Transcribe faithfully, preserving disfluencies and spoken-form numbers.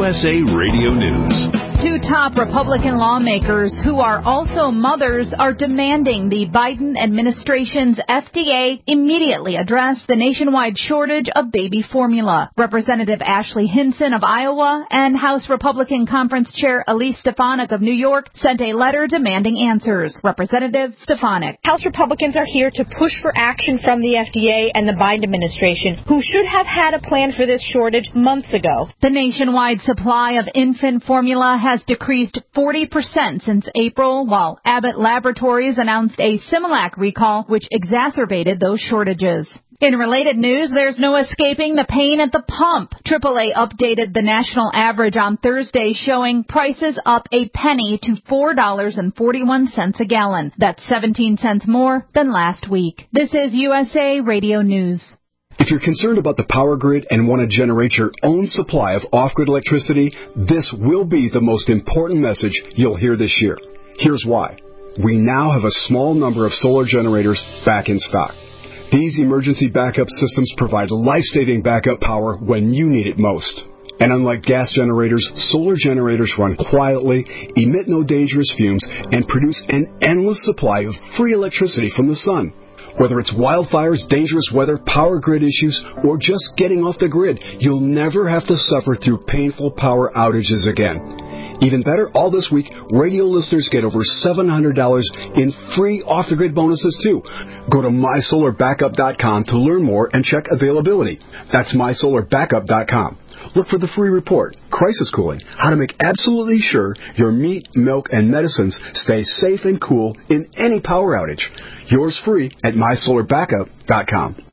S A Radio News. Two top Republican lawmakers who are also mothers are demanding the Biden administration's F D A immediately address the nationwide shortage of baby formula. Representative Ashley Hinson of Iowa and House Republican Conference Chair Elise Stefanik of New York sent a letter demanding answers. Representative Stefanik. House Republicans are here to push for action from the F D A and the Biden administration, who should have had a plan for this shortage months ago. The nationwide supply of infant formula has decreased forty percent since April, while Abbott Laboratories announced a Similac recall, which exacerbated those shortages. In related news, there's no escaping the pain at the pump. triple A updated the national average on Thursday, showing prices up a penny to four dollars and forty-one cents a gallon. That's seventeen cents more than last week. This is U S A Radio News. If you're concerned about the power grid and want to generate your own supply of off-grid electricity, this will be the most important message you'll hear this year. Here's why. We now have a small number of solar generators back in stock. These emergency backup systems provide life-saving backup power when you need it most. And unlike gas generators, solar generators run quietly, emit no dangerous fumes, and produce an endless supply of free electricity from the sun. Whether it's wildfires, dangerous weather, power grid issues, or just getting off the grid, you'll never have to suffer through painful power outages again. Even better, all this week, radio listeners get over seven hundred dollars in free off-the-grid bonuses, too. Go to my solar backup dot com to learn more and check availability. That's my solar backup dot com. Look for the free report, Crisis Cooling, how to make absolutely sure your meat, milk, and medicines stay safe and cool in any power outage. Yours free at my solar backup dot com.